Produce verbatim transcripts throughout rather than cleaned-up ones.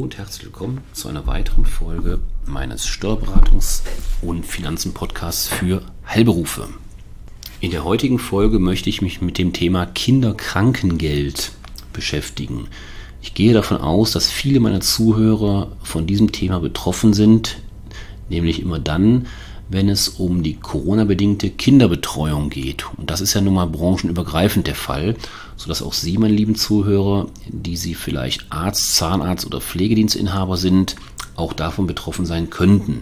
und herzlich willkommen zu einer weiteren Folge meines Steuerberatungs- und Finanzen-Podcasts für Heilberufe. In der heutigen Folge möchte ich mich mit dem Thema Kinderkrankengeld beschäftigen. Ich gehe davon aus, dass viele meiner Zuhörer von diesem Thema betroffen sind, nämlich immer dann, wenn es um die Corona-bedingte Kinderbetreuung geht. Und das ist ja nun mal branchenübergreifend der Fall, sodass auch Sie, meine lieben Zuhörer, die Sie vielleicht Arzt, Zahnarzt oder Pflegedienstinhaber sind, auch davon betroffen sein könnten.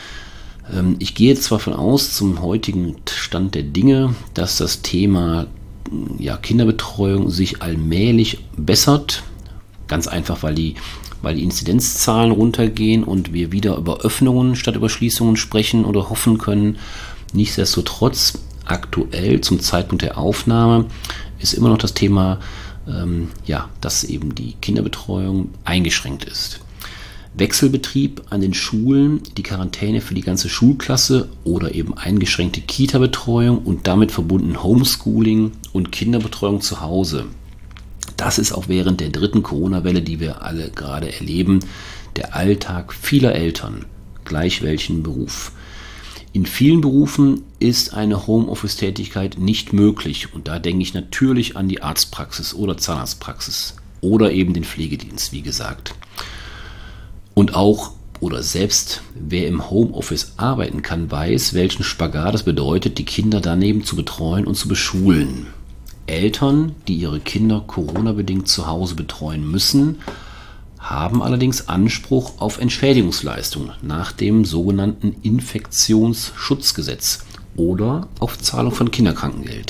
Ich gehe jetzt zwar davon aus, zum heutigen Stand der Dinge, dass das Thema ja, Kinderbetreuung sich allmählich bessert. Ganz einfach, weil die weil die Inzidenzzahlen runtergehen und wir wieder über Öffnungen statt über Schließungen sprechen oder hoffen können. Nichtsdestotrotz, aktuell zum Zeitpunkt der Aufnahme ist immer noch das Thema, ähm, ja, dass eben die Kinderbetreuung eingeschränkt ist. Wechselbetrieb an den Schulen, die Quarantäne für die ganze Schulklasse oder eben eingeschränkte Kita-Betreuung und damit verbunden Homeschooling und Kinderbetreuung zu Hause. Das ist auch während der dritten Corona-Welle, die wir alle gerade erleben, der Alltag vieler Eltern, gleich welchen Beruf. In vielen Berufen ist eine Homeoffice-Tätigkeit nicht möglich und da denke ich natürlich an die Arztpraxis oder Zahnarztpraxis oder eben den Pflegedienst, wie gesagt. Und auch oder selbst wer im Homeoffice arbeiten kann, weiß, welchen Spagat es bedeutet, die Kinder daneben zu betreuen und zu beschulen. Eltern, die ihre Kinder Corona-bedingt zu Hause betreuen müssen, haben allerdings Anspruch auf Entschädigungsleistungen nach dem sogenannten Infektionsschutzgesetz oder auf Zahlung von Kinderkrankengeld.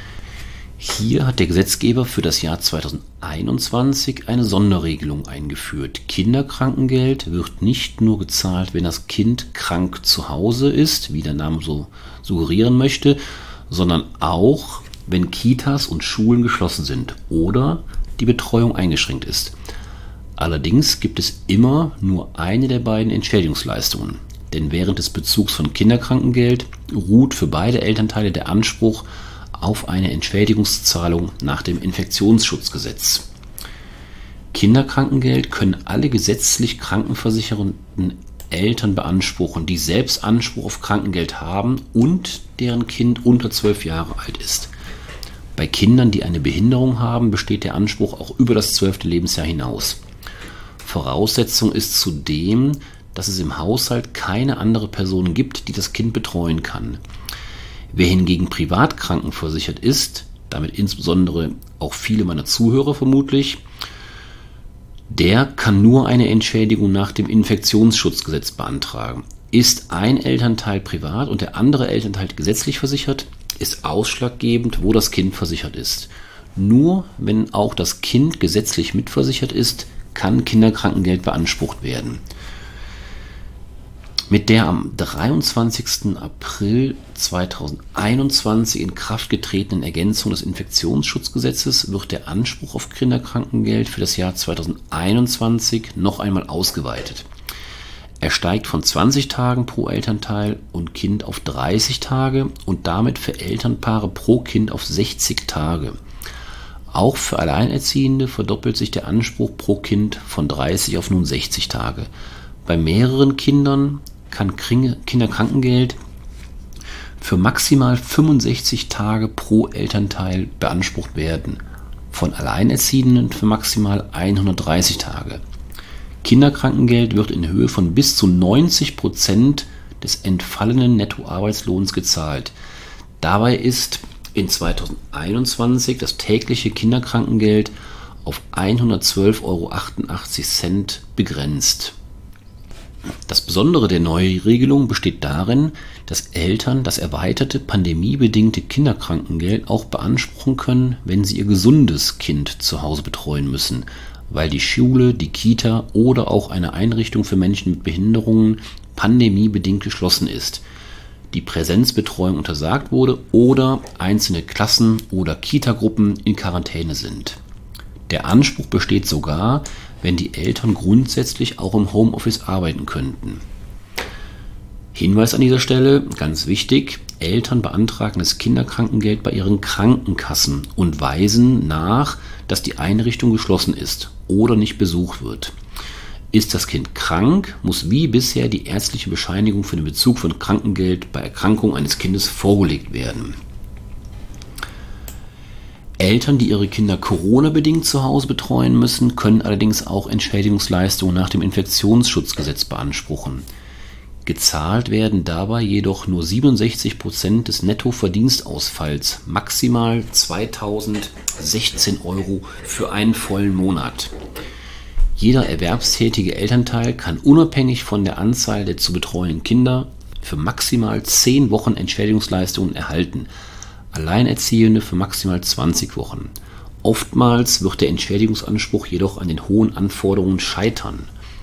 Hier hat der Gesetzgeber für das Jahr zweitausendeinundzwanzig eine Sonderregelung eingeführt. Kinderkrankengeld wird nicht nur gezahlt, wenn das Kind krank zu Hause ist, wie der Name so suggerieren möchte, sondern auch wenn Kitas und Schulen geschlossen sind oder die Betreuung eingeschränkt ist. Allerdings gibt es immer nur eine der beiden Entschädigungsleistungen, denn während des Bezugs von Kinderkrankengeld ruht für beide Elternteile der Anspruch auf eine Entschädigungszahlung nach dem Infektionsschutzgesetz. Kinderkrankengeld können alle gesetzlich krankenversicherten Eltern beanspruchen, die selbst Anspruch auf Krankengeld haben und deren Kind unter zwölf Jahre alt ist. Bei Kindern, die eine Behinderung haben, besteht der Anspruch auch über das zwölfte Lebensjahr hinaus. Voraussetzung ist zudem, dass es im Haushalt keine andere Person gibt, die das Kind betreuen kann. Wer hingegen privat krankenversichert ist, damit insbesondere auch viele meiner Zuhörer vermutlich, der kann nur eine Entschädigung nach dem Infektionsschutzgesetz beantragen. Ist ein Elternteil privat und der andere Elternteil gesetzlich versichert, ist ausschlaggebend, wo das Kind versichert ist. Nur wenn auch das Kind gesetzlich mitversichert ist, kann Kinderkrankengeld beansprucht werden. Mit der am dreiundzwanzigsten April zweitausendeinundzwanzig in Kraft getretenen Ergänzung des Infektionsschutzgesetzes wird der Anspruch auf Kinderkrankengeld für das Jahr zweitausendeinundzwanzig noch einmal ausgeweitet. Er steigt von zwanzig Tagen pro Elternteil und Kind auf dreißig Tage und damit für Elternpaare pro Kind auf sechzig Tage. Auch für Alleinerziehende verdoppelt sich der Anspruch pro Kind von dreißig auf nun sechzig Tage. Bei mehreren Kindern kann Kinderkrankengeld für maximal fünfundsechzig Tage pro Elternteil beansprucht werden, von Alleinerziehenden für maximal hundertdreißig Tage. Kinderkrankengeld wird in Höhe von bis zu neunzig Prozent des entfallenen Nettoarbeitslohns gezahlt. Dabei ist in zweitausendeinundzwanzig das tägliche Kinderkrankengeld auf hundertzwölf Euro achtundachtzig begrenzt. Das Besondere der Neuregelung besteht darin, dass Eltern das erweiterte pandemiebedingte Kinderkrankengeld auch beanspruchen können, wenn sie ihr gesundes Kind zu Hause betreuen müssen, weil die Schule, die Kita oder auch eine Einrichtung für Menschen mit Behinderungen pandemiebedingt geschlossen ist, die Präsenzbetreuung untersagt wurde oder einzelne Klassen oder Kitagruppen in Quarantäne sind. Der Anspruch besteht sogar, wenn die Eltern grundsätzlich auch im Homeoffice arbeiten könnten. Hinweis an dieser Stelle, ganz wichtig, Eltern beantragen das Kinderkrankengeld bei ihren Krankenkassen und weisen nach, dass die Einrichtung geschlossen ist oder nicht besucht wird. Ist das Kind krank, muss wie bisher die ärztliche Bescheinigung für den Bezug von Krankengeld bei Erkrankung eines Kindes vorgelegt werden. Eltern, die ihre Kinder Corona-bedingt zu Hause betreuen müssen, können allerdings auch Entschädigungsleistungen nach dem Infektionsschutzgesetz beanspruchen. Gezahlt werden dabei jedoch nur siebenundsechzig Prozent des Nettoverdienstausfalls, maximal zweitausendsechzehn Euro für einen vollen Monat. Jeder erwerbstätige Elternteil kann unabhängig von der Anzahl der zu betreuenden Kinder für maximal zehn Wochen Entschädigungsleistungen erhalten, Alleinerziehende für maximal zwanzig Wochen. Oftmals wird der Entschädigungsanspruch jedoch an den hohen Anforderungen scheitern.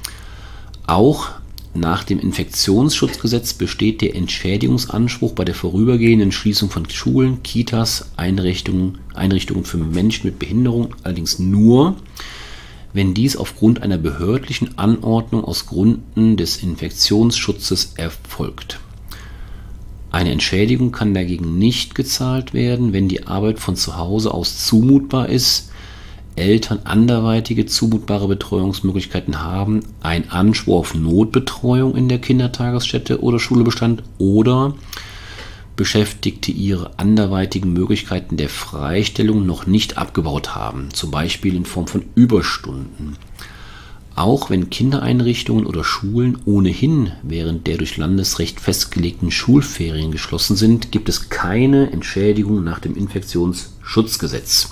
Auch nach dem Infektionsschutzgesetz besteht der Entschädigungsanspruch bei der vorübergehenden Schließung von Schulen, Kitas, Einrichtungen, Einrichtungen für Menschen mit Behinderung, allerdings nur, wenn dies aufgrund einer behördlichen Anordnung aus Gründen des Infektionsschutzes erfolgt. Eine Entschädigung kann dagegen nicht gezahlt werden, wenn die Arbeit von zu Hause aus zumutbar ist, Eltern anderweitige zumutbare Betreuungsmöglichkeiten haben, ein Anspruch auf Notbetreuung in der Kindertagesstätte oder Schule bestand oder Beschäftigte ihre anderweitigen Möglichkeiten der Freistellung noch nicht abgebaut haben, zum Beispiel in Form von Überstunden. Auch wenn Kindereinrichtungen oder Schulen ohnehin während der durch Landesrecht festgelegten Schulferien geschlossen sind, gibt es keine Entschädigung nach dem Infektionsschutzgesetz.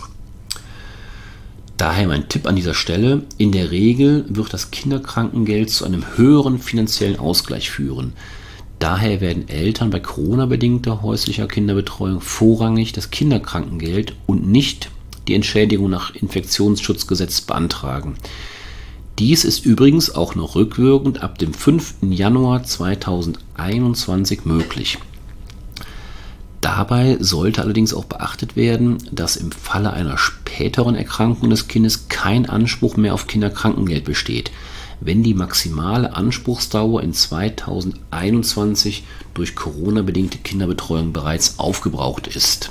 Daher mein Tipp an dieser Stelle: In der Regel wird das Kinderkrankengeld zu einem höheren finanziellen Ausgleich führen. Daher werden Eltern bei Corona-bedingter häuslicher Kinderbetreuung vorrangig das Kinderkrankengeld und nicht die Entschädigung nach Infektionsschutzgesetz beantragen. Dies ist übrigens auch noch rückwirkend ab dem fünften Januar zweitausendeinundzwanzig möglich. Dabei sollte allerdings auch beachtet werden, dass im Falle einer späteren Erkrankung des Kindes kein Anspruch mehr auf Kinderkrankengeld besteht, wenn die maximale Anspruchsdauer in zweitausendeinundzwanzig durch Corona-bedingte Kinderbetreuung bereits aufgebraucht ist.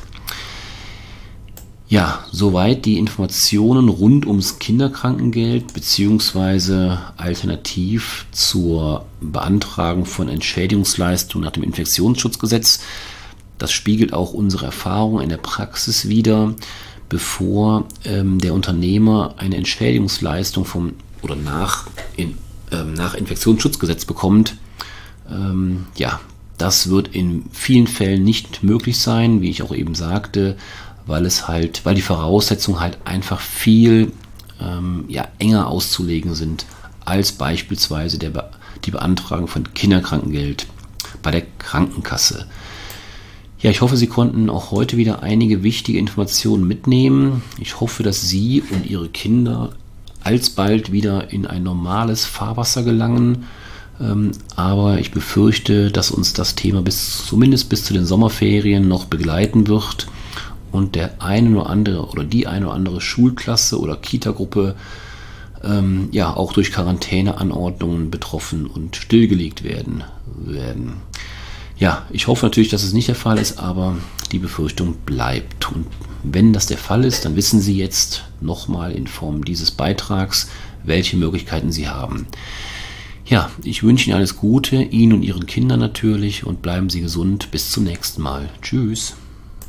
Ja, soweit die Informationen rund ums Kinderkrankengeld bzw. alternativ zur Beantragung von Entschädigungsleistungen nach dem Infektionsschutzgesetz. Das spiegelt auch unsere Erfahrung in der Praxis wider. Bevor ähm, der Unternehmer eine Entschädigungsleistung vom oder nach, in, ähm, nach Infektionsschutzgesetz bekommt, ähm, ja, das wird in vielen Fällen nicht möglich sein, wie ich auch eben sagte, weil es halt, weil die Voraussetzungen halt einfach viel ähm, ja, enger auszulegen sind als beispielsweise der Be- die Beantragung von Kinderkrankengeld bei der Krankenkasse. Ja, ich hoffe, Sie konnten auch heute wieder einige wichtige Informationen mitnehmen. Ich hoffe, dass Sie und Ihre Kinder alsbald wieder in ein normales Fahrwasser gelangen. Ähm, aber ich befürchte, dass uns das Thema bis zumindest bis zu den Sommerferien noch begleiten wird und der eine oder andere oder die eine oder andere Schulklasse oder Kitagruppe ähm, ja auch durch Quarantäneanordnungen betroffen und stillgelegt werden werden. Ja, ich hoffe natürlich, dass es nicht der Fall ist, aber die Befürchtung bleibt. Und wenn das der Fall ist, dann wissen Sie jetzt nochmal in Form dieses Beitrags, welche Möglichkeiten Sie haben. Ja, ich wünsche Ihnen alles Gute, Ihnen und Ihren Kindern natürlich, und bleiben Sie gesund. Bis zum nächsten Mal. Tschüss.